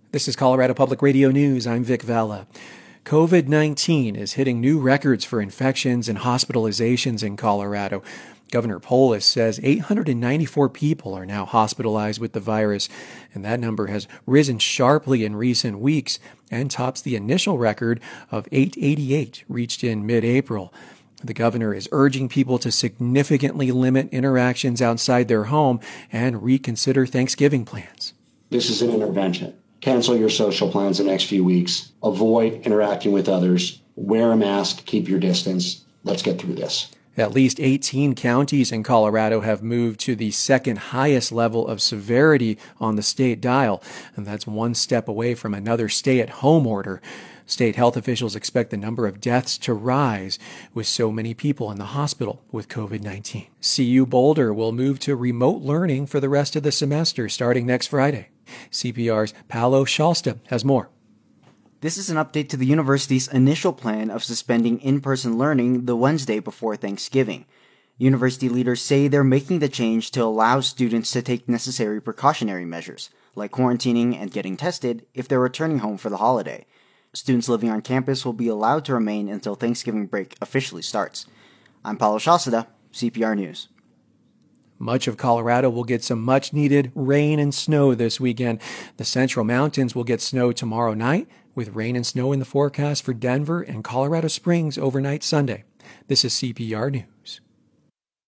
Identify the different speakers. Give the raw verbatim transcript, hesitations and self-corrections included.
Speaker 1: This is Colorado Public Radio News. I'm Vic Vela. COVID nineteen is hitting new records for infections and hospitalizations in Colorado. Governor Polis says eight hundred ninety-four people are now hospitalized with the virus, and that number has risen sharply in recent weeks and tops the initial record of eight hundred eighty-eight reached in mid-April. The governor is urging people to significantly limit interactions outside their home and reconsider Thanksgiving plans.
Speaker 2: This is an intervention. Cancel your social plans the next few weeks. Avoid interacting with others. Wear a mask. Keep your distance. Let's get through this.
Speaker 1: At least eighteen counties in Colorado have moved to the second highest level of severity on the state dial, and that's one step away from another stay-at-home order. State health officials expect the number of deaths to rise with so many people in the hospital with COVID nineteen. C U Boulder will move to remote learning for the rest of the semester starting next Friday. C P R's Paolo Shalsta has more.
Speaker 3: This is an update to the university's initial plan of suspending in-person learning the Wednesday before Thanksgiving. University leaders say they're making the change to allow students to take necessary precautionary measures, like quarantining and getting tested if they're returning home for the holiday. Students living on campus will be allowed to remain until Thanksgiving break officially starts. I'm Paolo Shalsta, C P R News.
Speaker 1: Much of Colorado will get some much-needed rain and snow this weekend. The Central Mountains will get snow tomorrow night, with rain and snow in the forecast for Denver and Colorado Springs overnight Sunday. This is C P R News.